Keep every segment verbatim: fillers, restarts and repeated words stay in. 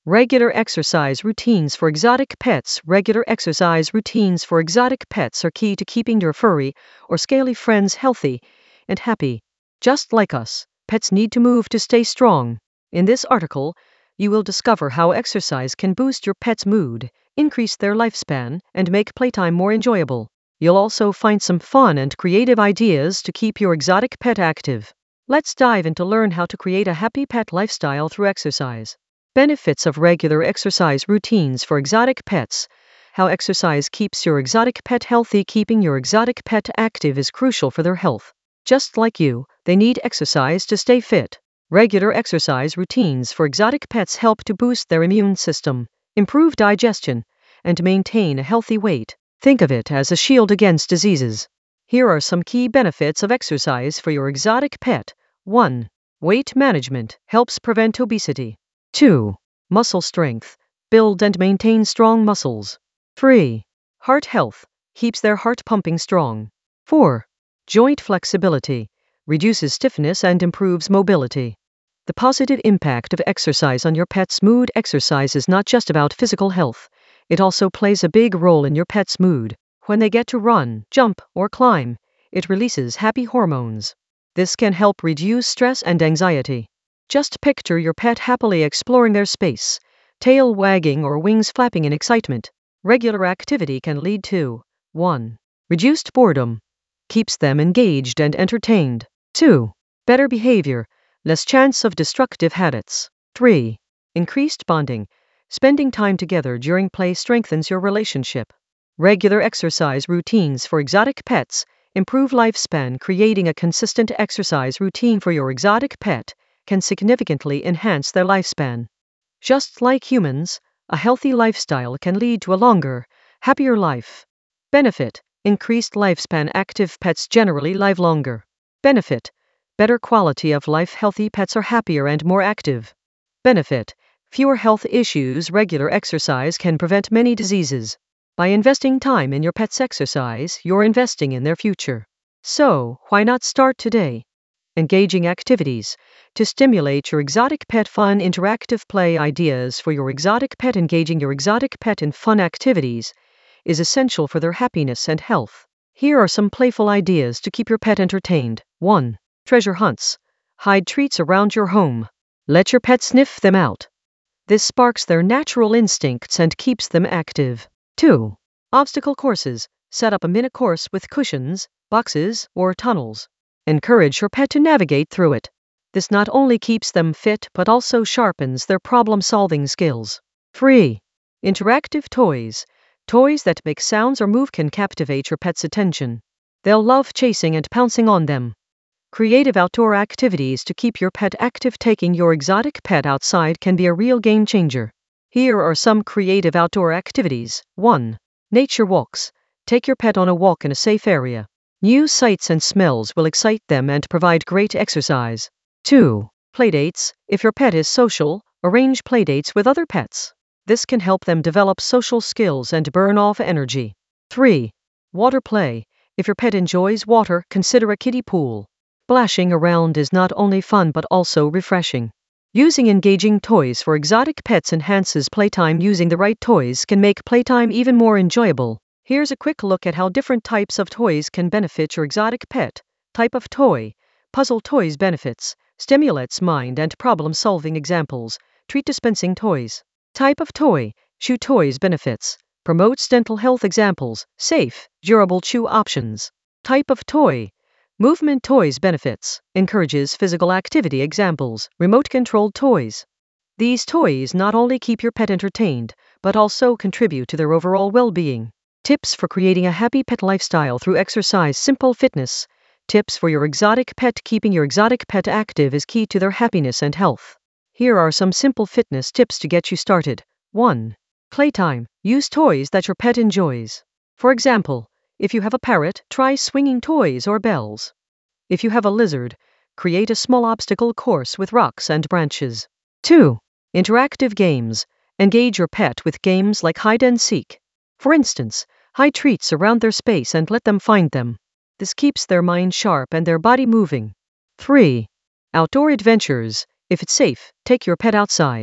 Regular exercise routines for exotic pets. Regular exercise routines for exotic pets are key to keeping your furry or scaly friends healthy and happy. Just like us, pets need to move to stay strong. In this article, you will discover how exercise can boost your pet's mood, increase their lifespan, and make playtime more enjoyable. You'll also find some fun and creative ideas to keep your exotic pet active. Let's dive in to learn how to create a happy pet lifestyle through exercise. Benefits of regular exercise routines for exotic pets. How exercise keeps your exotic pet healthy. Keeping your exotic pet active is crucial for their health. Just like you, they need exercise to stay fit. Regular exercise routines for exotic pets help to boost their immune system, improve digestion, and maintain a healthy weight. Think of it as a shield against diseases. Here are some key benefits of exercise for your exotic pet. one. Weight management helps prevent obesity. two. Muscle strength, build and maintain strong muscles. three. Heart health, keeps their heart pumping strong. four. Joint flexibility, reduces stiffness and improves mobility. The positive impact of exercise on your pet's mood. Exercise is not just about physical health, it also plays a big role in your pet's mood. When they get to run, jump, or climb, it releases happy hormones. This can help reduce stress and anxiety. Just picture your pet happily exploring their space, tail wagging or wings flapping in excitement. Regular activity can lead to one. Reduced boredom, keeps them engaged and entertained. two. Better behavior, less chance of destructive habits. three. Increased bonding, spending time together during play strengthens your relationship. Regular exercise routines for exotic pets improve lifespan. Creating a consistent exercise routine for your exotic pet can significantly enhance their lifespan. Just like humans, a healthy lifestyle can lead to a longer, happier life. Benefit: increased lifespan. Active pets generally live longer. Benefit: better quality of life. Healthy pets are happier and more active. Benefit: fewer health issues. Regular exercise can prevent many diseases. By investing time in your pet's exercise, you're investing in their future. So, why not start today? Engaging activities to stimulate your exotic pet. Fun interactive play ideas for your exotic pet. Engaging your exotic pet in fun activities is essential for their happiness and health. Here are some playful ideas to keep your pet entertained. one. Treasure hunts. Hide treats around your home. Let your pet sniff them out. This sparks their natural instincts and keeps them active. two. Obstacle courses. Set up a mini course with cushions, boxes, or tunnels. Encourage your pet to navigate through it. This not only keeps them fit but also sharpens their problem-solving skills. three. Interactive toys. Toys that make sounds or move can captivate your pet's attention. They'll love chasing and pouncing on them. Creative outdoor activities to keep your pet active. Taking your exotic pet outside can be a real game changer. Here are some creative outdoor activities. one. Nature walks. Take your pet on a walk in a safe area. New sights and smells will excite them and provide great exercise. two. Playdates. If your pet is social, arrange playdates with other pets. This can help them develop social skills and burn off energy. three. Water play. If your pet enjoys water, consider a kiddie pool. Splashing around is not only fun but also refreshing. Using engaging toys for exotic pets enhances playtime. Using the right toys can make playtime even more enjoyable. Here's a quick look at how different types of toys can benefit your exotic pet. Type of toy. Puzzle toys. Benefits: stimulates mind and problem-solving. Examples: treat dispensing toys. Type of toy. Chew toys. Benefits: promotes dental health. Examples: safe, durable chew options. Type of toy. Movement toys. Benefits: encourages physical activity. Examples: remote-controlled toys. These toys not only keep your pet entertained, but also contribute to their overall well-being. Tips for creating a happy pet lifestyle through exercise. Simple fitness tips for your exotic pet. Keeping your exotic pet active is key to their happiness and health. Here are some simple fitness tips to get you started. one. Playtime. Use toys that your pet enjoys. For example, if you have a parrot, try swinging toys or bells. If you have a lizard, create a small obstacle course with rocks and branches. two. Interactive games. Engage your pet with games like hide and seek. For instance, hide treats around their space and let them find them. This keeps their mind sharp and their body moving. three. Outdoor adventures. If it's safe, take your pet outside.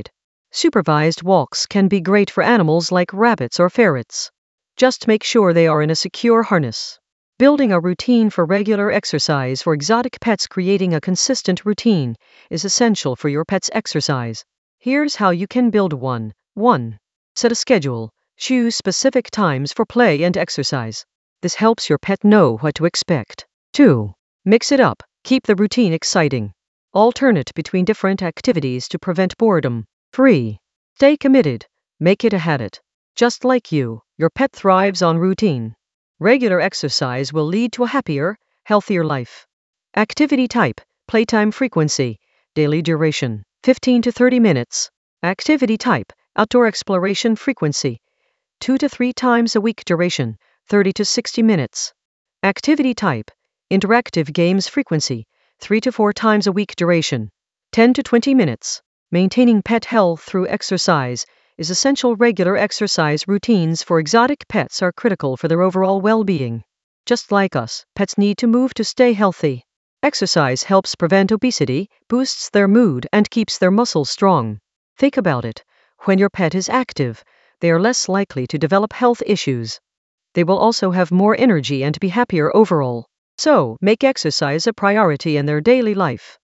Supervised walks can be great for animals like rabbits or ferrets. Just make sure they are in a secure harness. Building a routine for regular exercise for exotic pets. Creating a consistent routine is essential for your pet's exercise. Here's how you can build one. one. Set a schedule. Choose specific times for play and exercise. This helps your pet know what to expect. two. Mix it up. Keep the routine exciting. Alternate between different activities to prevent boredom. three. Stay committed. Make it a habit. Just like you, your pet thrives on routine. Regular exercise will lead to a happier, healthier life. Activity type, playtime frequency, daily duration, fifteen to thirty minutes. Activity type, outdoor exploration frequency, two to three times a week. Duration, thirty to sixty minutes. Activity type, interactive games frequency, three to four times a week. Duration, ten to twenty minutes. Maintaining pet health through exercise is essential. Regular exercise routines for exotic pets are critical for their overall well-being. Just like us, pets need to move to stay healthy. Exercise helps prevent obesity, boosts their mood, and keeps their muscles strong. Think about it. When your pet is active, they are less likely to develop health issues. They will also have more energy and be happier overall. So, make exercise a priority in their daily life.